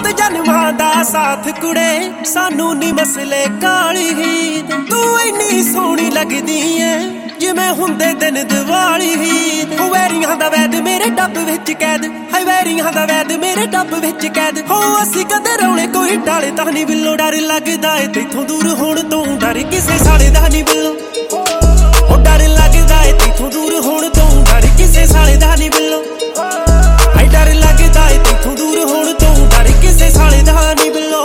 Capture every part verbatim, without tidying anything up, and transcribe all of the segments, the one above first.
बहुत जन्मां दा साथ कुड़े सानू नी मसले काली ही तू इन्नी सोहनी लगदी ऐ जिवें हुंदे दिन दिवाली ही हो वैरियां दा वैद मेरे डब विच कैद हाय वैरियां दा वैद मेरे डब विच कैद हो असीं कदे रौले कोई टाले तां नी बिल्लो डर लगदा ऐ तैथों दूर होण तों डर किसे साले दा नी बिल्लो हो डर लगदा ऐ तैथों दूर होण तों डर किसे साले दा नी बिल्लो हाय डर लगदा ऐ तैथों दूर होण तों डर किसे साले दा नी बिल्लो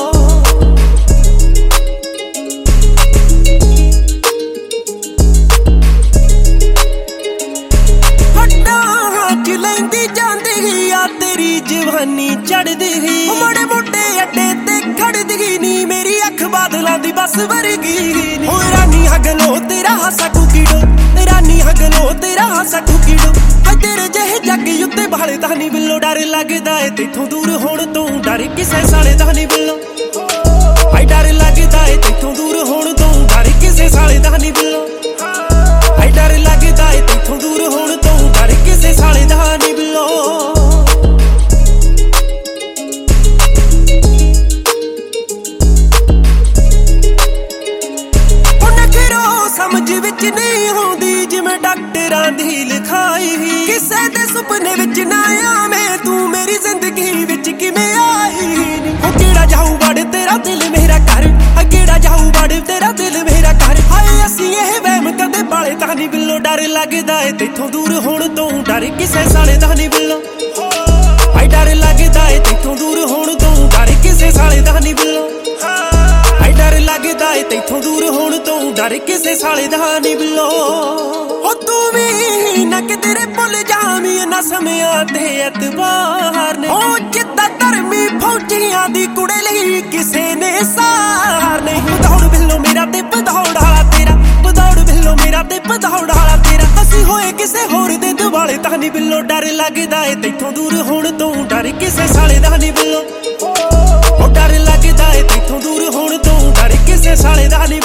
जवानी चढ़दी ही मोड़े मोटे अड्डे ते खड़दी नी मेरी अख बादलां दी बस वर्गी नी ओ रानी हगलो तेरा हासा कुकीड़ो रानी हगलो तेरा हासा कुकीड़ो हाय तेरे जहे जग उत्ते भाले दा नी बिल्लो डर लगदा ऐ तैथों दूर होण तों डर किसे साले दा नी बिल्लो हाय डर लगदा ऐ तैथों दूर होण तों डर किसे साले दा नी बिल्लो हाय डर लगदा ऐ तैथों दूर होण तों डर किसे साले दा नी बिल्लो समझ विच नहीं होंदी जिवें डॉक्टरां दी लिखाई ही किसे दे सुपने विच ना आवें तू मेरी जिंदगी विच किवें आई हो केड़ा जाऊ वड़ तेरा दिल मेरा कर हाय केड़ा जाऊ वड़ तेरा दिल मेरा कर हाय असीं इह वहम कदे पाले तां नी बिल्लो डर लगदा ऐ तैथों दूर होण तों डर किसे साले दा नी बिल्लो हाय डर लगदा ऐ तैथों दूर होण तों डर किसे साले दा नी बिल्लो हाय डर लगदा ऐ तैथों दूर होण तों डर किसे साले दा नी बिल्लो ओ तू भी ना कि तेरे भुल जावी ना समयां ते एतबार ने ओ जिद्दां धर्मी फौजियां दी कुड़े लई किसे ने सार नहीं पधौड़ बिल्लो मेरा ते पधौड़ हाला तेरा पधौड़ बिल्लो मेरा ते पधौड़ हाला तेरा असीं होए किसे होर दे दुआले तां नी बिल्लो डर लगदा ऐ तैथों दूर होण तों डर किसे साले दा नी बिल्लो ओ डर लगदा ऐ तैथों दूर होण तों डर किसे साले दा नी